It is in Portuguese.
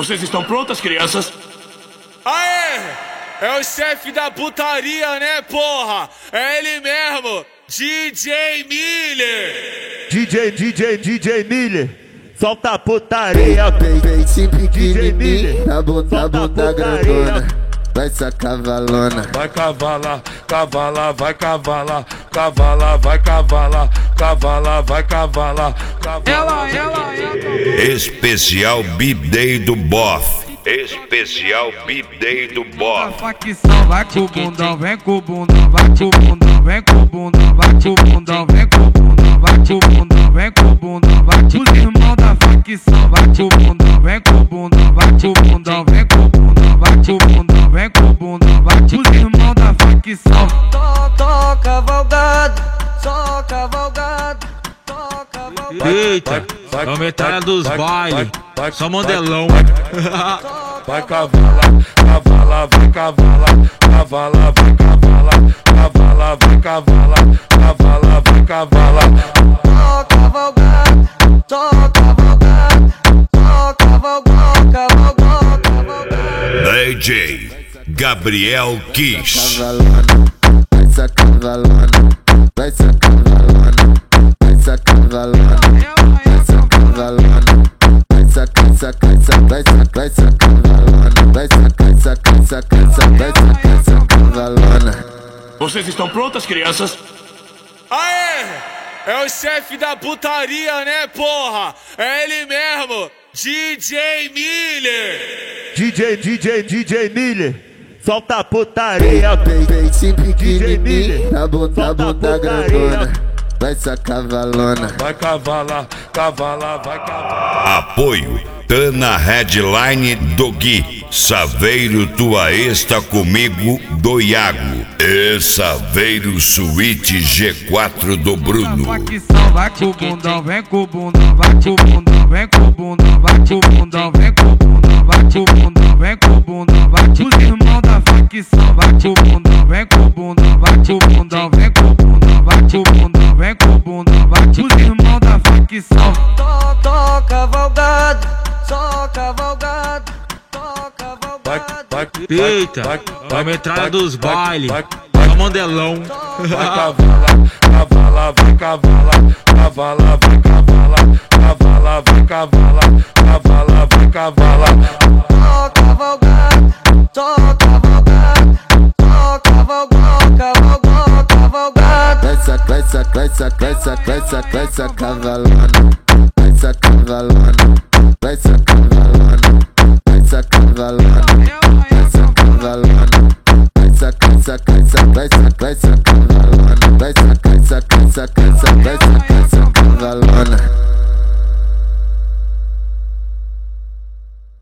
Vocês estão prontas, crianças? Aê! É o chefe da putaria, né, porra? É ele mesmo, DJ Miller. DJ Miller, solta a putaria. Peitinho pequenininho, na bunda grandona. Vai sacar valona. Vai cavalar, cavalar, vai cavalar, cavalar, vai cavalar, cavalar, vai cavalar. Ela. Especial Beat Day do Boff. Especial Beat Day do Boff. Facção, vai com o bundão, vem com o bundão, vai com o bundão, vem com o bundão, vai com o bundão, vem com o bundão, vai com o bundão, vem com o bundão, vai com os irmãos da facção, vai com o bundão, vem com o bundão, vai com o bundão, vem com o bundão, vai com o bundão, vem com o bundão, vai com os irmãos da facção. Tô cavalgado, só cavalgado, tô cavalgado. Eita, é o metralha dos bailes, só mandelão. Vai cavalar, cavalar, vai cavalar, cavalar, vai cavalar, cavalar, vai cavalar, cavalar, vai cavalar. Tô cavalgado, tô cavalgado, tô cavalgado, cavalgado. DJ Gabriel Kiss. Cavalona, vai sacar valona, vai sacar valona, vai sacar valona, vai sacar valona. Vai sacar valona, vai sacar valona. Vocês estão prontas, crianças? Aê! É o chefe da putaria, né, porra? É ele mesmo, DJ Miller. DJ Miller, solta a putaria. Peitinho pequenininho, na bunda grandona. Vai sacar valona. Vai cavalar, cavalar, vai cavalar. Apoio Tana Headline do Gui. Saveiro tua esta comigo do Iago. E Saveiro Suíte G4 do Bruno. Vai com o bundão, vem com o bundão, vai com o bundão, vem com o bundão, vai com o bundão, vem com o bundão, vai com o bundão, vem com o bundão, vai com os irmãos da facção, vai com o bundão, vem com o bundão, vai com o bundão, vem com o bundão, vai com o bundão, vem com o bundão, vai com os irmãos da facção. Tô cavalgado, só cavalgado, tô cavalgado. Eita, é a metralha dos bailes, só mandelão. Vai cavalar, cavalar, vai cavalar, cavalar, vai cavalar, cavalar, vai cavalar, cavalar, vai cavalar. Tô cavalgado, tô cavalgado, tô cavalgado, cavalgado. Vai sacar valona, vai sacar valona, vai sacar valona, vai sacar valona, vai sacar valona, vai sacar valona, vai sacar